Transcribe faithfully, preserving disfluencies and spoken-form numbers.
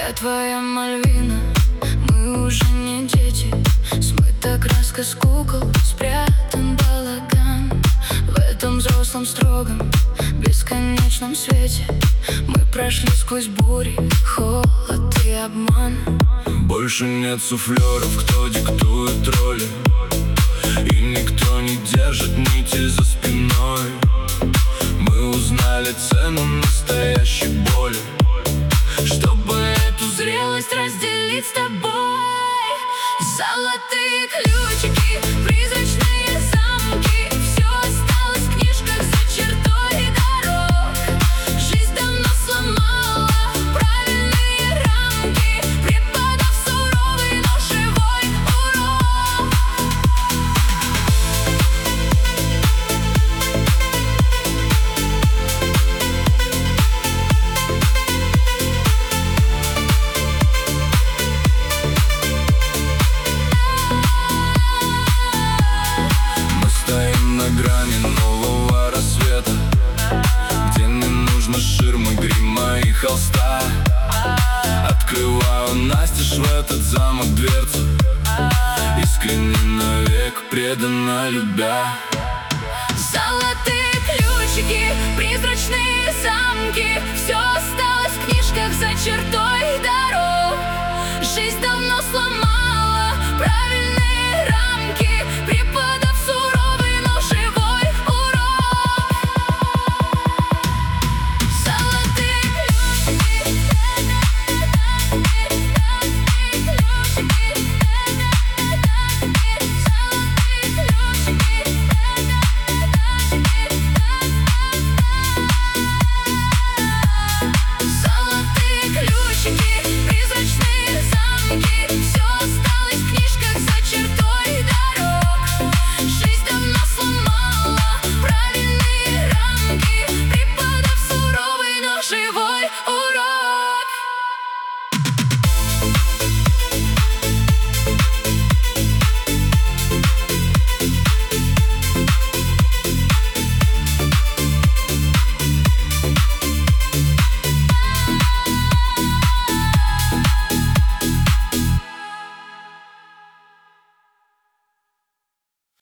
Я твоя Мальвина, мы уже не дети. Смыта краска с кукол, спрятан балаган. В этом взрослом строгом, бесконечном свете мы прошли сквозь бури, холод и обман. Больше нет суфлеров, кто диктует роли, и никто не держит нити за спиной. Мы узнали цену настоящей боли, чтобы эту зрелость разделить с тобой. Золотые ключики, призрачные замки, все осталось в книжках за чертой дорог. Жизнь давно сломала правильные рамки, преподав суровый, но живой урок. На грани нового рассвета, где не нужно ширмы, грима и холста. Открываю настежь в этот замок дверцу, искренне навек, преданно любя. Золотые ключики, призрачные замки, все осталось в книжках за чертой